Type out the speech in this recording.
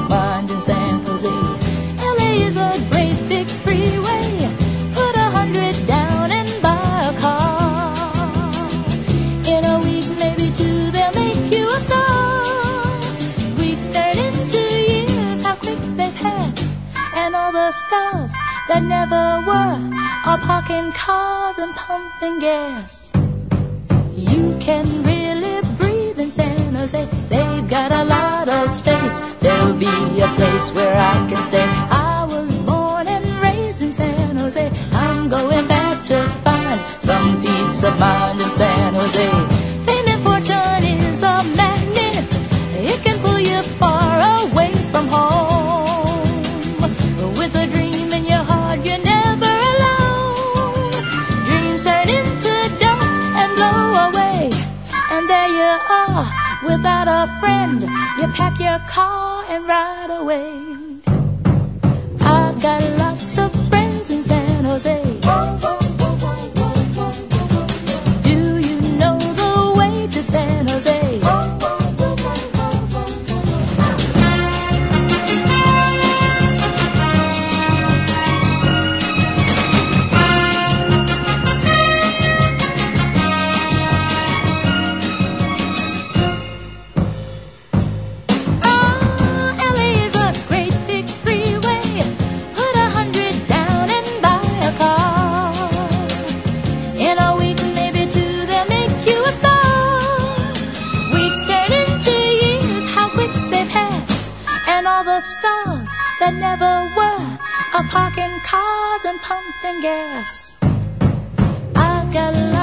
of mind in San Jose. LA is a great big freeway. Put 100 down and buy a car. In a week, maybe two, they'll make you a star. Weeks turn into years, how quick they pass. And all the stars that never were are parking cars and pumping gas. You can really breathe in San Jose. They've got a lot of space. There'll be a place where I can stay. I was born and raised in San Jose. I'm going back to find some peace of mind in San Jose. Fame and fortune is a magnet. It can pull you far away from home. With a dream in your heart, you're never alone. Dreams turn into dust and blow away. And there you are, without a friend. You pack your car and ride away. I've got lots of friends in San Jose. Do you know the way to San Jose? The stars that never were are parking cars and pumping gas. I've got